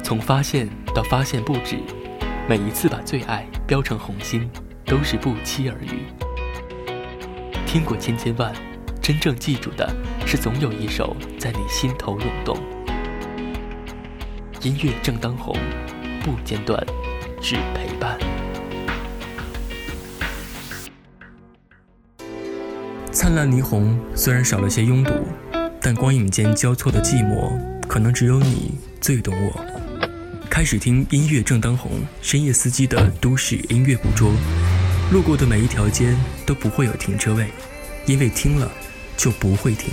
从发现到发现不止，每一次把最爱标成红心，都是不期而遇。听过千千万，真正记住的是总有一首在你心头涌动。音乐正当红，不间断，只陪伴。灿烂霓虹虽然少了些拥堵，但光影间交错的寂寞，可能只有你最懂我。开始听音乐正当红，深夜司机的都市音乐捕捉。路过的每一条街都不会有停车位，因为听了就不会停。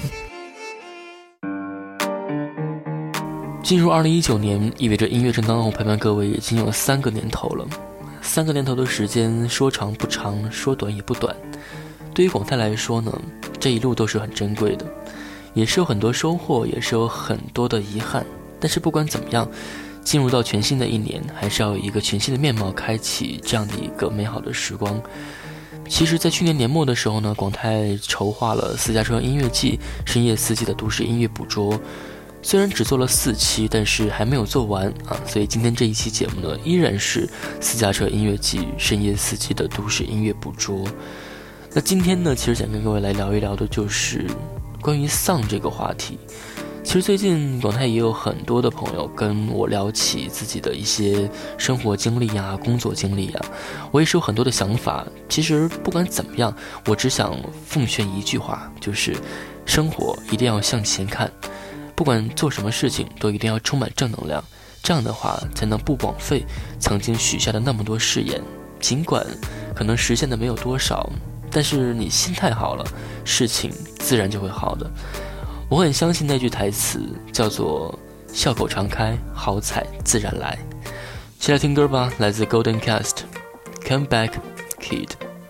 进入2019年，意味着音乐正当红陪伴各位已经有3个年头了。3个年头的时间，说长不长，说短也不短。对于广泰来说呢，这一路都是很珍贵的，也是有很多收获，也是有很多的遗憾。但是不管怎么样，进入到全新的一年，还是要有一个全新的面貌开启这样的一个美好的时光。其实在去年年末的时候呢，广泰筹划了私家车音乐季深夜司机的都市音乐捕捉，虽然只做了4期，但是还没有做完啊，所以今天这一期节目呢，依然是私家车音乐季深夜司机的都市音乐捕捉。那今天呢，其实想跟各位来聊一聊的就是关于丧这个话题。其实最近广泰也有很多的朋友跟我聊起自己的一些生活经历啊、工作经历啊，我也是有很多的想法。其实不管怎么样，我只想奉劝一句话，就是生活一定要向前看，不管做什么事情都一定要充满正能量，这样的话才能不枉费曾经许下的那么多誓言。尽管可能实现的没有多少，但是你心态好了，事情自然就会好的。我很相信那句台词，叫做笑口常开，好彩自然来。先来听歌吧，来自 Golden Cast Come Back Kid。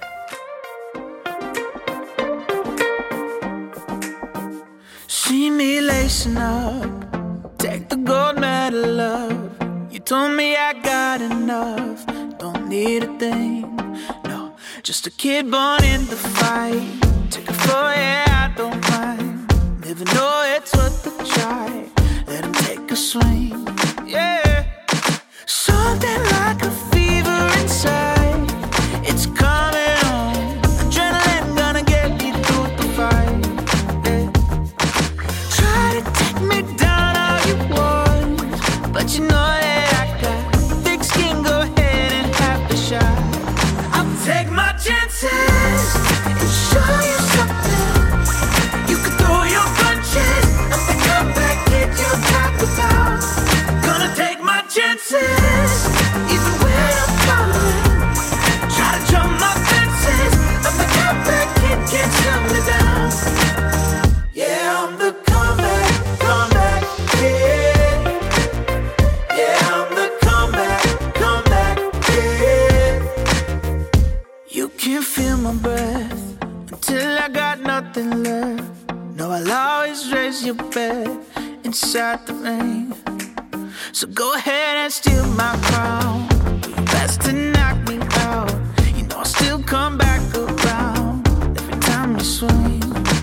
See me lacing up, take the gold medal up. You told me I got enough, don't need a thing. No, just a kid born in the fight. Take a floor, yeah, I don't mind. Never know it's worth the try. Let him take a swing, yeah. Something like a fever inside. It's coming on. Adrenaline gonna get me through the fight, yeah. Try to take me down all you want, but you know that I got thick skin. Go ahead and have the shot. I'll take my chances and show you something. You can throw your punches. I'm the comeback kid you talk about. Gonna take my chances, even when I'm falling. Try to jump my fences. I'm the comeback kid, can't shut me down. Yeah, I'm the comeback kid. Yeah, I'm the comeback kid. You can feel my breath until I got nothing left. No, I'll always raise your bed inside the rain. So go ahead and steal my crown. Do your best to knock me out. You know I'll still come back around every time you swing.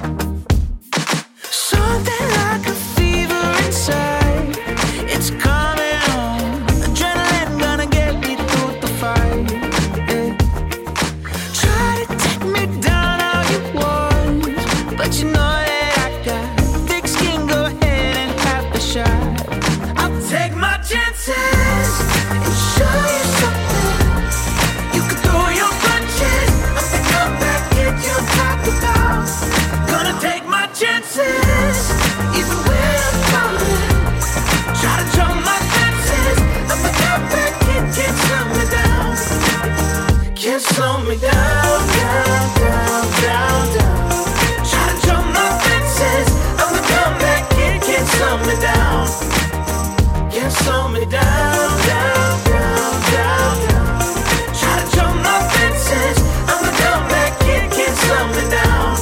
Something like a fever inside. It's coming on. Adrenaline gonna get me through the fight, yeah. Try to take me down all you want, but you know that I got thick skin. Go ahead and have the shot. I'll take my chances and show you something. You can throw your punches. I'm the comeback kid you talk about. Gonna take my chances, even when I'm falling. Try to jump my fences. I'm the comeback kid, can't slow me down. Can't slow me down, down, down, down, down. Try to jump my fences. I'm the comeback kid, can't slow me down. Can't slow me down, down, down, down, down. Try to jump my fences. I'm the comeback kid, can't slow me down.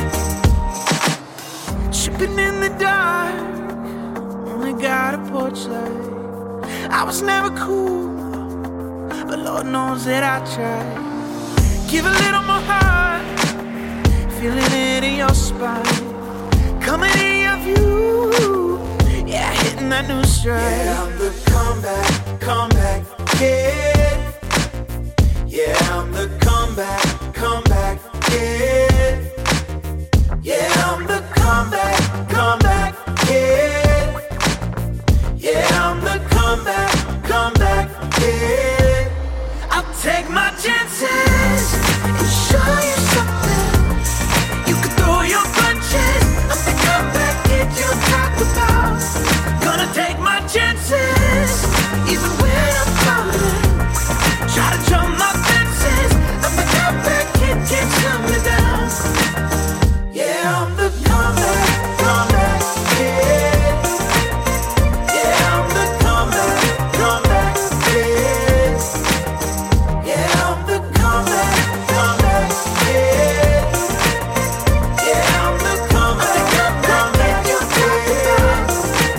Tripping in the dark, only got a porch light. I was never cool, but Lord knows that I tried. Give a little more heart, feeling it in your spine. Coming in your view, yeah, hitting brand new stride. Yeah, I'm the comeback kid. Yeah, I'm the comeback kid. Yeah, I'm the comeback kid. Yeah, I'm the comeback kid. I'll take my chances and show you something. You can throw your punches. I'm the comeback kid you talk about. Gonna take my chances, even when I'm falling. Try to jump my fences. I'm the comeback kid, can't shut me down. Yeah, I'm the comeback kid. Yeah, I'm the comeback kid. Yeah, I'm the comeback kid. Yeah, I'm the comeback kid.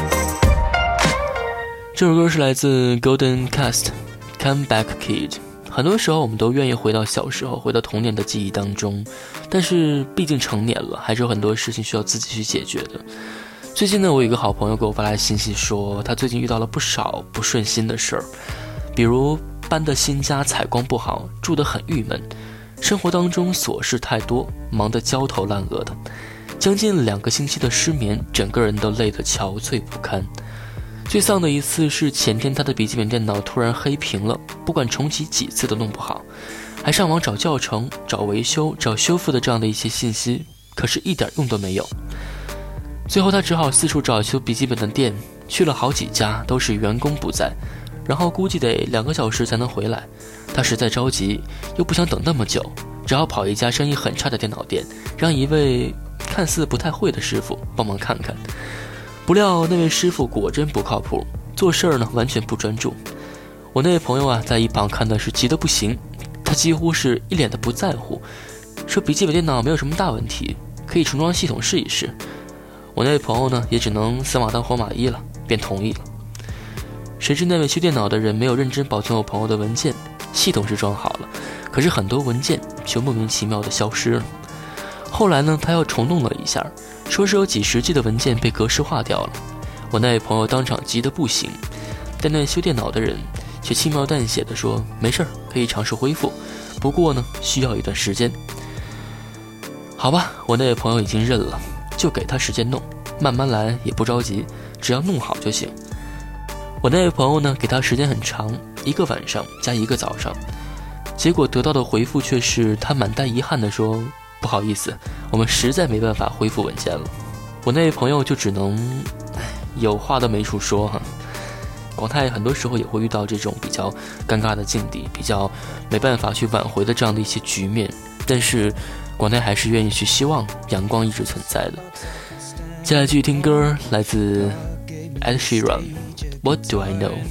这首歌是来自 Golden Cast Comeback Kid。很多时候我们都愿意回到小时候，回到童年的记忆当中，但是毕竟成年了，还是有很多事情需要自己去解决的。最近呢，我有一个好朋友给我发来信息说，他最近遇到了不少不顺心的事儿，比如搬的新家采光不好，住得很郁闷，生活当中琐事太多，忙得焦头烂额的，将近2个星期的失眠，整个人都累得憔悴不堪。最丧的一次是前天他的笔记本电脑突然黑屏了，不管重启几次都弄不好，还上网找教程、找维修、找修复的这样的一些信息，可是一点用都没有。最后他只好四处找修笔记本的店，去了好几家，都是员工不在，然后估计得2个小时才能回来。他实在着急，又不想等那么久，只好跑一家生意很差的电脑店，让一位看似不太会的师傅帮忙看看。不料那位师傅果真不靠谱，做事呢完全不专注。我那位朋友啊，在一旁看的是急得不行，他几乎是一脸的不在乎，说笔记本电脑没有什么大问题，可以重装系统试一试。我那位朋友呢，也只能死马当活马医了，便同意了。谁知那位修电脑的人没有认真保存我朋友的文件，系统是装好了，可是很多文件就莫名其妙的消失了。后来呢，他又重弄了一下，说是有几十 G 的文件被格式化掉了。我那位朋友当场急得不行，但那修电脑的人却轻描淡写的说，没事儿，可以尝试恢复，不过呢需要一段时间。好吧，我那位朋友已经认了，就给他时间弄，慢慢来，也不着急，只要弄好就行。我那位朋友呢，给他时间很长，1个晚上加1个早上，结果得到的回复却是他满带遗憾的说，不好意思，我们实在没办法恢复文件了。我那位朋友就只能有话都没处说哈。广泰很多时候也会遇到这种比较尴尬的境地，比较没办法去挽回的这样的一些局面，但是广泰还是愿意去希望阳光一直存在的。接下来继续听歌，来自 Ed Sheeran What Do I Know。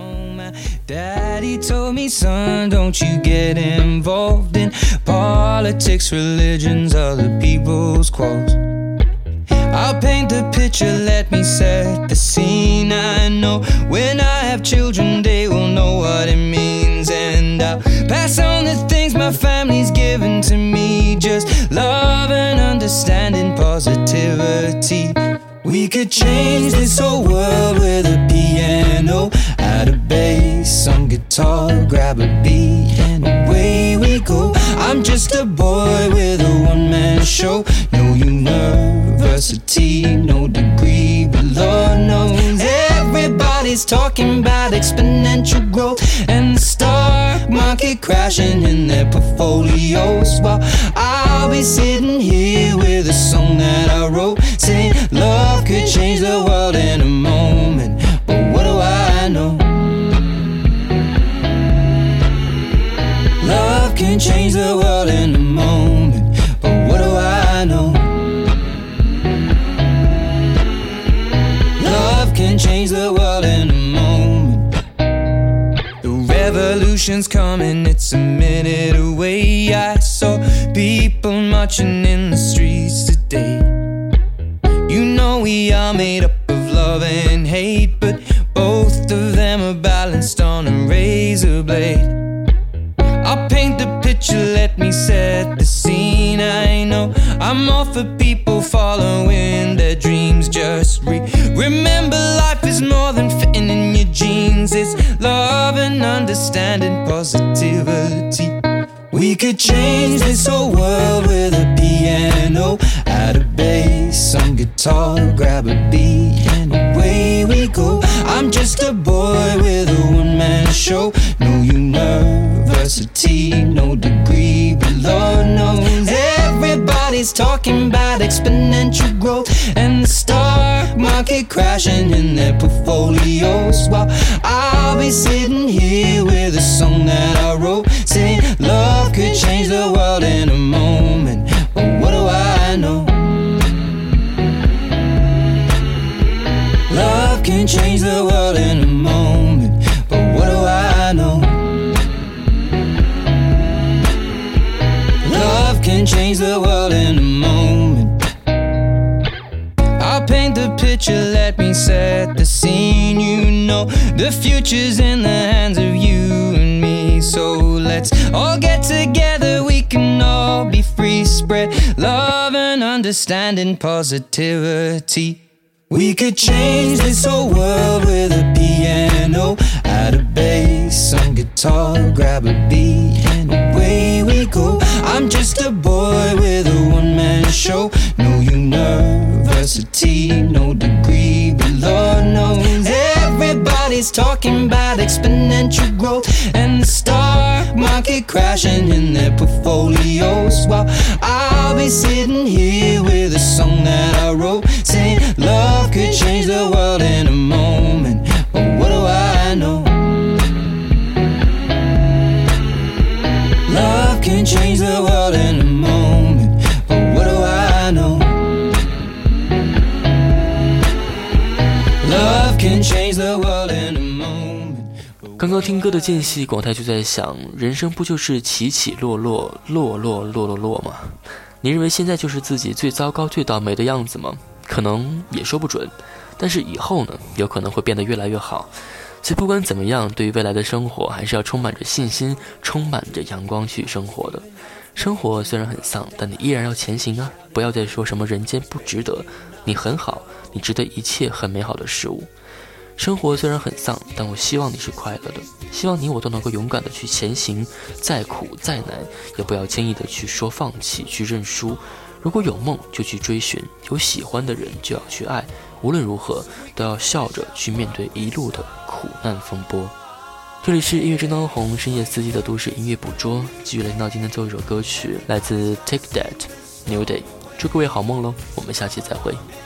Daddy told me, son, don't you get involved in politics, religions, other people's quarrels. I'll paint the picture, let me set the scene. I know when I have children, they will know what it means. And I'll pass on the things my family's given to me, just love and understanding, positivity. We could change this whole world with a piano, add a bass, some guitar, grab a beat, and away we go. I'm just a boy with a one-man show. No university, no degree, but Lord knows everybody's talking about exponential growth and the stock market crashing in their portfolios, while I'll be sitting here with a song that I wrote, saying love could change the world in a moment. But what do I know? Love can change the world in a moment. But what do I know? Love can change the world in a moment. The revolution's coming, it's a minute away. I saw people marching in the streets today. You know we are made up of love and hate, but both of them are balanced on a razor blade. I'll paint the picture, let me set the scene. I know I'm all for people following their dreams. Just remember life is more understanding, positivity. We could change this whole world with a piano, add a bass, some guitar, grab a beat, and away we go. I'm just a boy with a one-man show. No university, no degree, but Lord knows everybody's talking about exponential growth and the stock market crashing in their portfolios, while I'll be sitting here with a song that I wrote, saying love could change the world in a moment. But what do I know? Love can change the world in a moment. But what do I know? Love can change the world in a moment. I'll paint the picture, let me set the scene. You know the future's in the hands of you and me. So let's all get together, we can all be free. Spread love and understanding, positivity. We could change this whole world with a piano, add a bass, some guitar, grab a beat, and away we go. I'm just a boy with a one-man show. No university, no degree, but Lord knows everybody's talking about exponential growth and the stock market crashing in their portfolios, while I'll be sitting here with a song that I wrote, saying love could change the world in a moment. But what do I know? Love can change the world in a moment. But what do I know? Love can change the world in a moment. 刚刚听歌的间隙，广泰就在想，人生不就是起起落落，落落落落落吗？你认为现在就是自己最糟糕最倒霉的样子吗？可能也说不准，但是以后呢，有可能会变得越来越好。所以不管怎么样，对于未来的生活还是要充满着信心，充满着阳光去生活的。生活虽然很丧，但你依然要前行啊！不要再说什么人间不值得，你很好，你值得一切很美好的事物。生活虽然很丧，但我希望你是快乐的，希望你我都能够勇敢的去前行，再苦再难，也不要轻易的去说放弃，去认输。如果有梦就去追寻，有喜欢的人就要去爱，无论如何都要笑着去面对一路的苦难风波。这里是音乐正当红，深夜4季的都市音乐捕捉，继续来听到今天最后一首歌曲，来自 Take That New Day。祝各位好梦喽，我们下期再会。